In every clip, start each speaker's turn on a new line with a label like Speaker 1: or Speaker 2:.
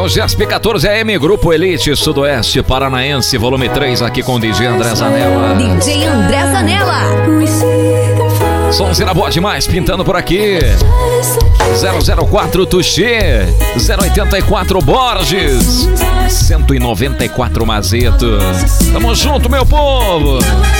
Speaker 1: no GESP 14 AM, Grupo Elite Sudoeste Paranaense, volume 3, aqui com o DJ André Zanella.
Speaker 2: DJ André Zanella.
Speaker 1: Sonzeira boa demais, pintando por aqui. 004 Tuxê, 084 Borges, 194 Mazeto. Tamo junto, meu povo.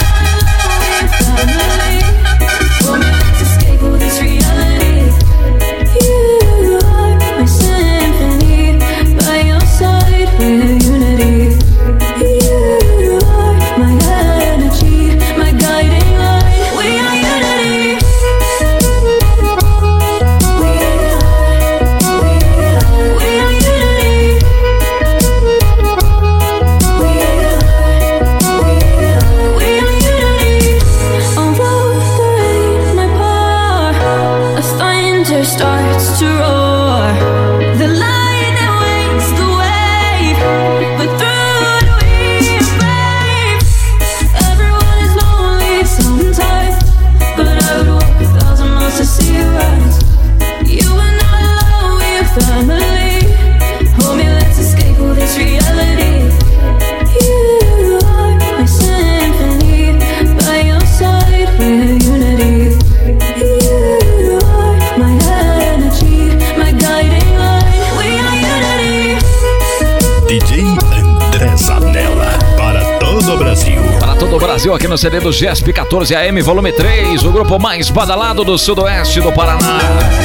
Speaker 1: Brasil, aqui no CD do GESP 14 AM, volume 3, o grupo mais badalado do sudoeste do Paraná.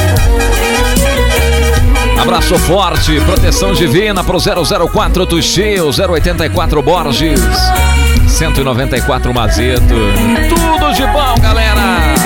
Speaker 1: Abraço forte, proteção divina pro 004 Tuxê, o 084 Borges, 194 Mazeto. Tudo de bom, galera!